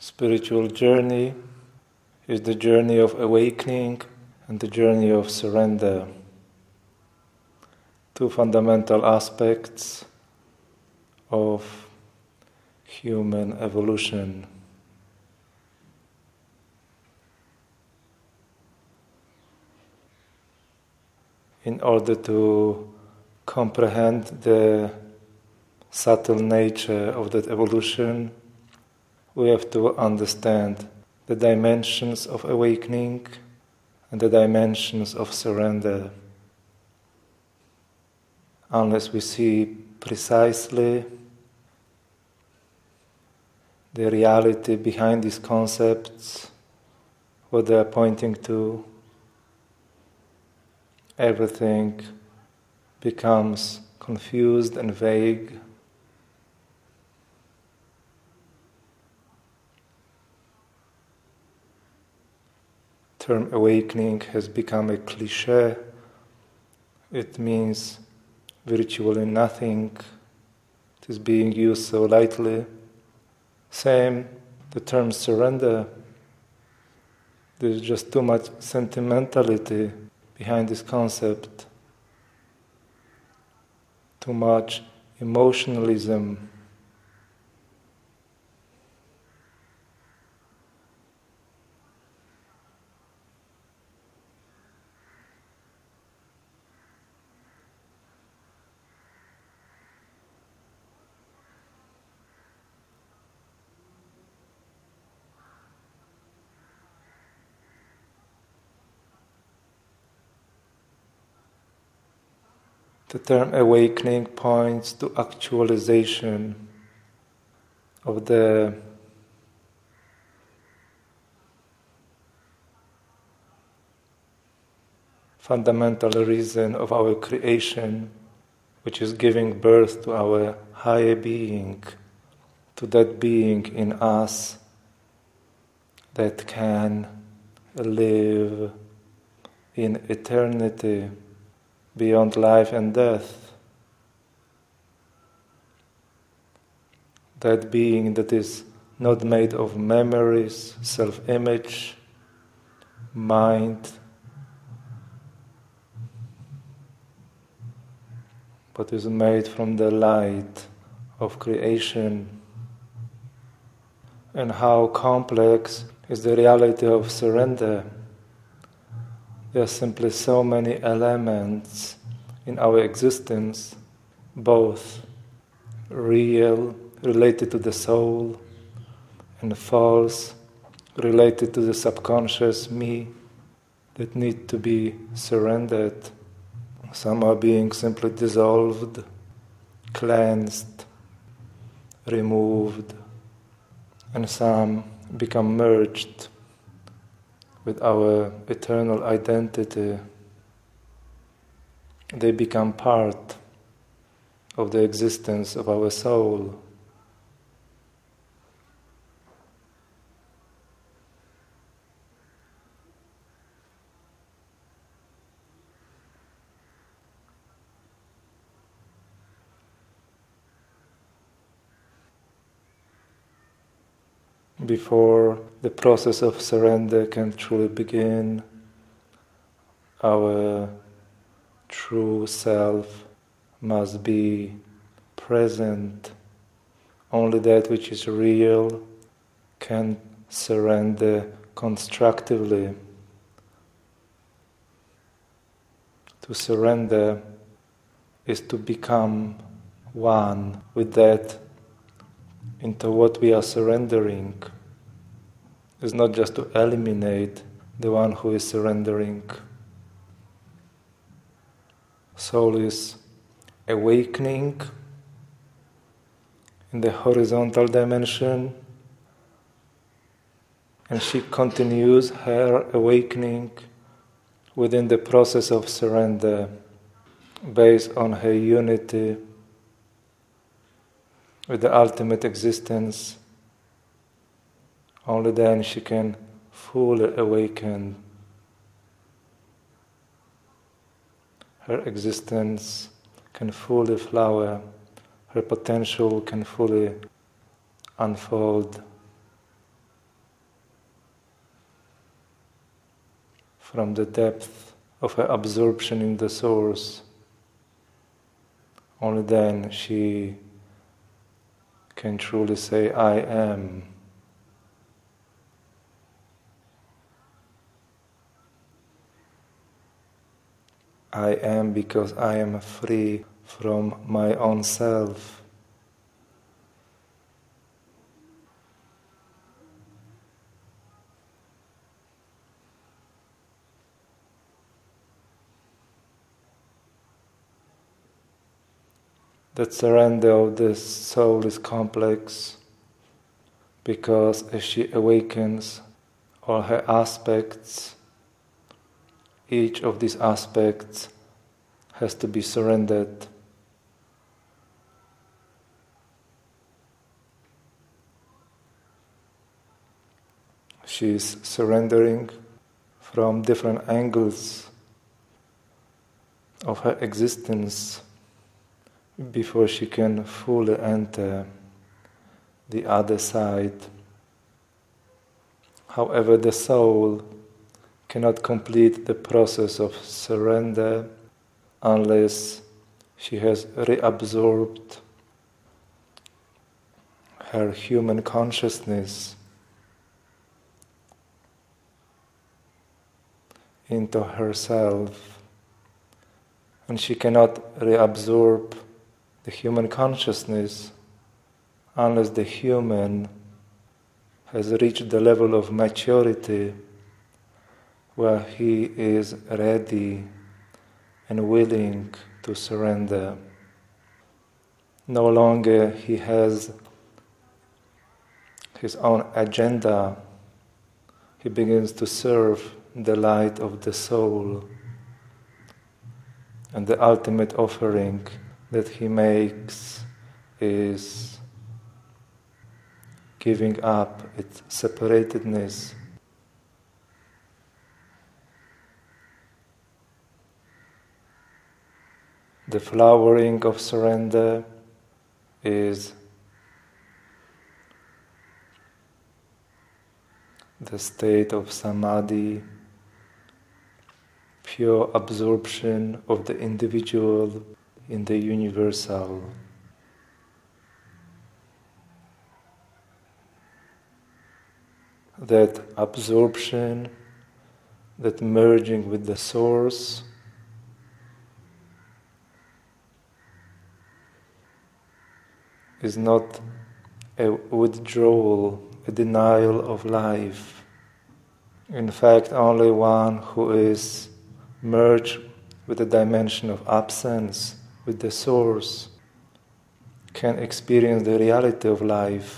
Spiritual journey is the journey of awakening and the journey of surrender. Two fundamental aspects of human evolution. In order to comprehend the subtle nature of that evolution, we have to understand the dimensions of awakening and the dimensions of surrender. Unless we see precisely the reality behind these concepts, what they are pointing to, everything becomes confused and vague. The term awakening has become a cliché. It means virtually nothing. It is being used so lightly. Same, the term surrender. There's just too much sentimentality behind this concept. Too much emotionalism. The term awakening points to actualization of the fundamental reason of our creation, which is giving birth to our higher being, to that being in us that can live in eternity, beyond life and death. That being that is not made of memories, self-image, mind, but is made from the light of creation. And how complex is the reality of surrender. There are simply so many elements in our existence, both real, related to the soul, and false, related to the subconscious me, that need to be surrendered. Some are being simply dissolved, cleansed, removed, and some become merged with our eternal identity. They become part of the existence of our soul. Before the process of surrender can truly begin, our true self must be present. Only that which is real can surrender constructively. To surrender is to become one with that into what we are surrendering. It's not just to eliminate the one who is surrendering. Soul is awakening in the horizontal dimension, and she continues her awakening within the process of surrender, based on her unity with the ultimate existence. Only then she can fully awaken. Her existence can fully flower, her potential can fully unfold. from the depth of her absorption in the Source, only then she can truly say, I am. I am because I am free from my own self. That surrender of the soul is complex because as she awakens all her aspects, each of these aspects has to be surrendered. She is surrendering from different angles of her existence before she can fully enter the other side. However, the soul cannot complete the process of surrender unless she has reabsorbed her human consciousness into herself. And she cannot reabsorb the human consciousness unless the human has reached the level of maturity where he is ready and willing to surrender. No longer he has his own agenda. He begins to serve the light of the soul. And the ultimate offering that he makes is giving up its separatedness. The flowering of surrender is the state of samadhi, pure absorption of the individual in the universal. That absorption, that merging with the Source, is not a withdrawal, a denial of life. In fact, only one who is merged with the dimension of absence, with the Source, can experience the reality of life.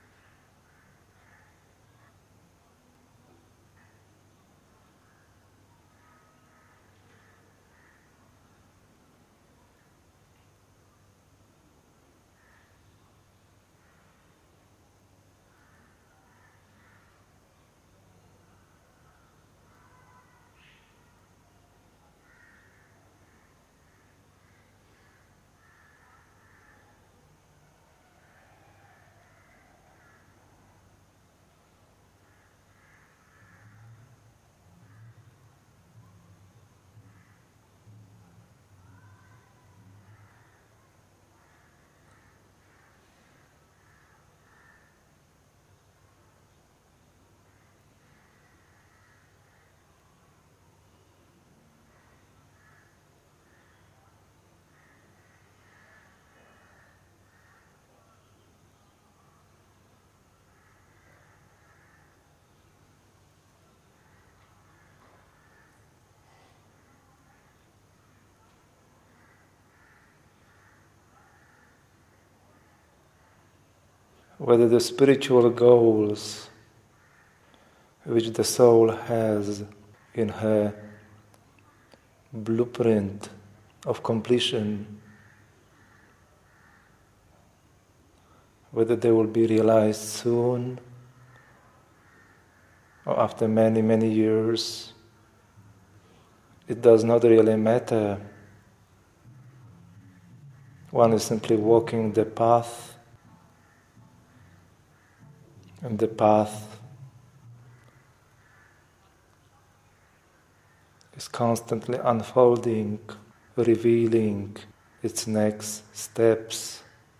Whether the spiritual goals which the soul has in her blueprint of completion, whether they will be realized soon or after many, many years, it does not really matter. One is simply walking the path, and the path is constantly unfolding, revealing its next steps.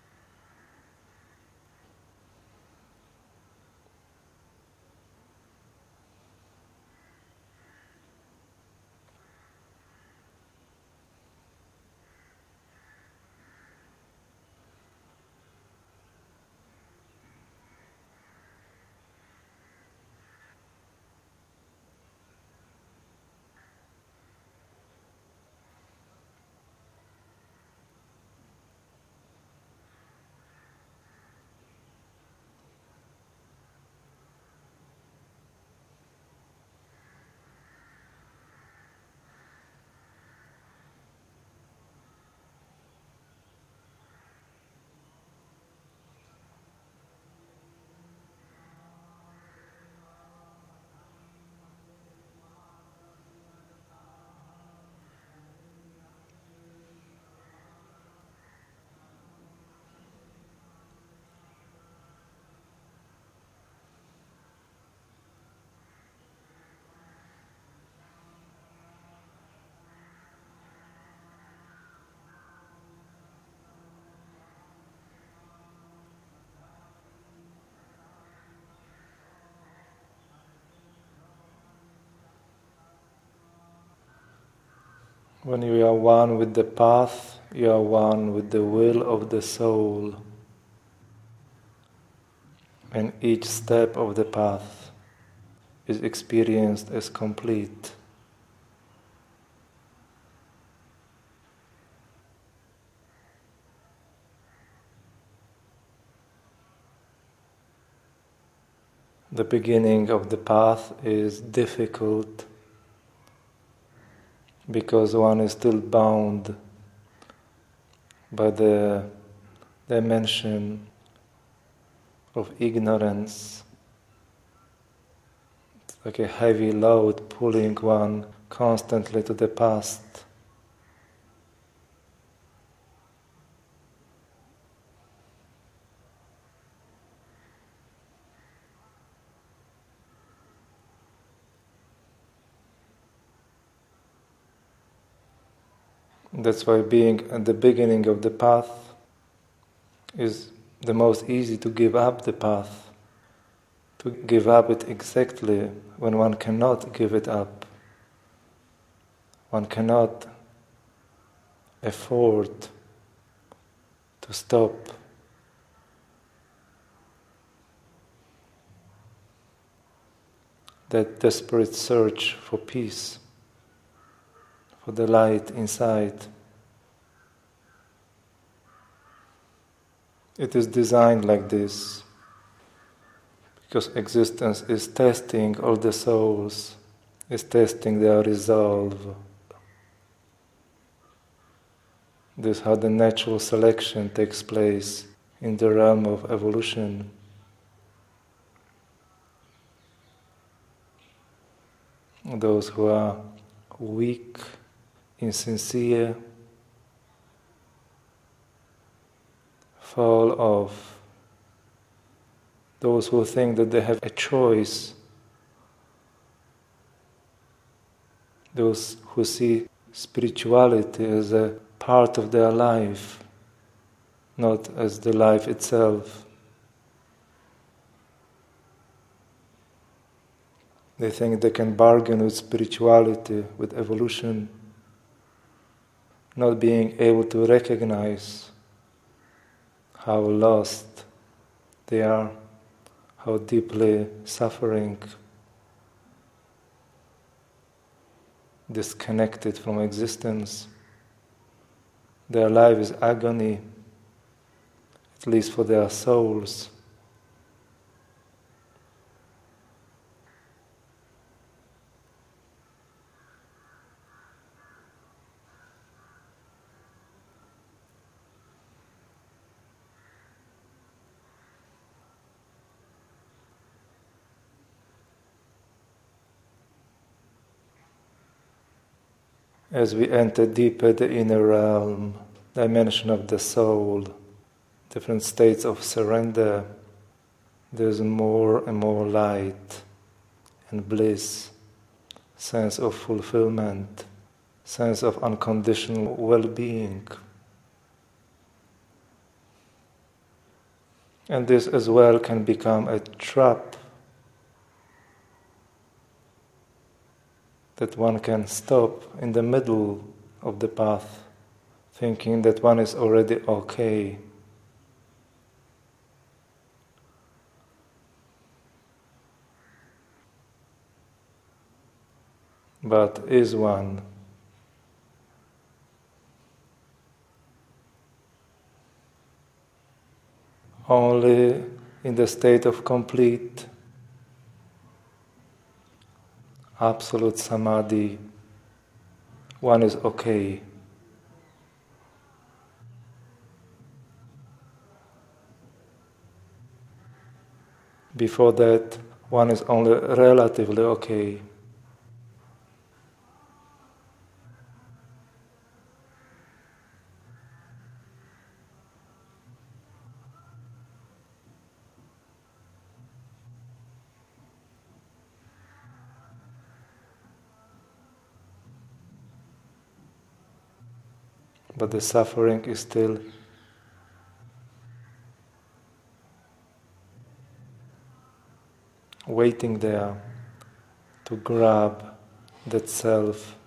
When you are one with the path, you are one with the will of the soul. And each step of the path is experienced as complete. The beginning of the path is difficult because one is still bound by the dimension of ignorance. It's like a heavy load pulling one constantly to the past. That's why being at the beginning of the path is the most easy to give up the path, to give up it exactly when one cannot give it up. One cannot afford to stop. That desperate search for peace, for the light inside. It is designed like this because existence is testing all the souls, is testing their resolve. This is how the natural selection takes place in the realm of evolution. Those who are weak, insincere, fall off. Those who think that they have a choice, those who see spirituality as a part of their life, not as the life itself. They think they can bargain with spirituality, with evolution, not being able to recognize how lost they are, how deeply suffering, disconnected from existence. Their life is agony, at least for their souls. As we enter deeper the inner realm, dimension of the soul, different states of surrender, there's more and more light and bliss sense of fulfillment, sense of unconditional well-being. And this as well can become a trap that one can stop in the middle of the path, thinking that one is already okay. But is one? Only in the state of complete, absolute samadhi, one is okay. Before that, one is only relatively okay. But the suffering is still waiting there to grab that self